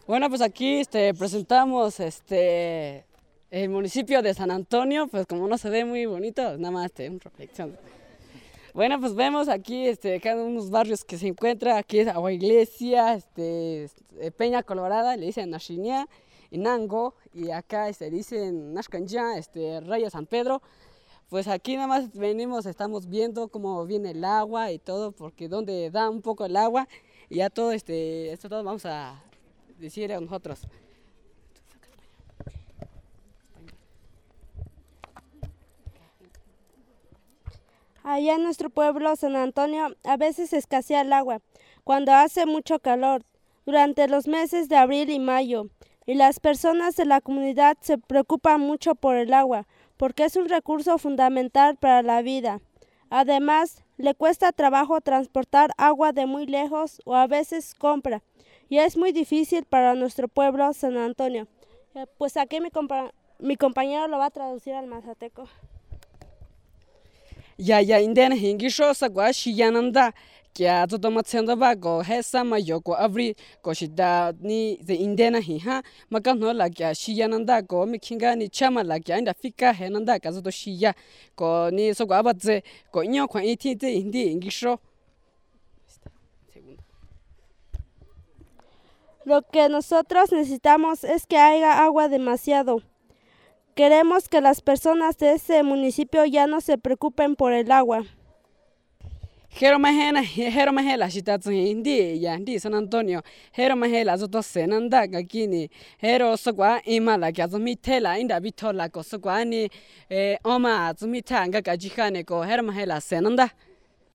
Bueno, pues aquí presentamos el municipio de San Antonio, pues como no se ve muy bonito, nada más una reflexión. Bueno, pues vemos aquí cada uno de los barrios que se encuentra, aquí es Agua Iglesia, Peña Colorada, le dicen Nashinia, Inango, y acá dicen Nashkanja, Raya San Pedro. Pues aquí nada más venimos, estamos viendo cómo viene el agua y todo, porque donde da un poco el agua, y ya todo esto todo vamos a decir a nosotros. Allá en nuestro pueblo, San Antonio, a veces escasea el agua, cuando hace mucho calor, durante los meses de abril y mayo, y las personas de la comunidad se preocupan mucho por el agua, porque es un recurso fundamental para la vida. Además, le cuesta trabajo transportar agua de muy lejos o a veces compra, y es muy difícil para nuestro pueblo, San Antonio. Pues aquí mi compañero lo va a traducir al mazateco. Ya indena hingisho sagwa shiyananda kya todo matsendo ba go hesa mayoko avri ko shida ni the indena hi ha makano la kya shiyananda ko mikinga ni chama la kya inda fika henanda ka zo shiya ko ni sogwa batze ko nyo kwa iti te indi hingisho. Lo que nosotros necesitamos es que haya agua demasiado. Queremos que las personas de ese municipio ya no se preocupen por el agua. Hero mahela shitatsu hindi ya ndi San Antonio hero mahela zoto senanda gakini hero sogwa imala kya zo mitela inda bitola ko sogwa ni oma zo mitanga gajikane ko hero mahela senanda.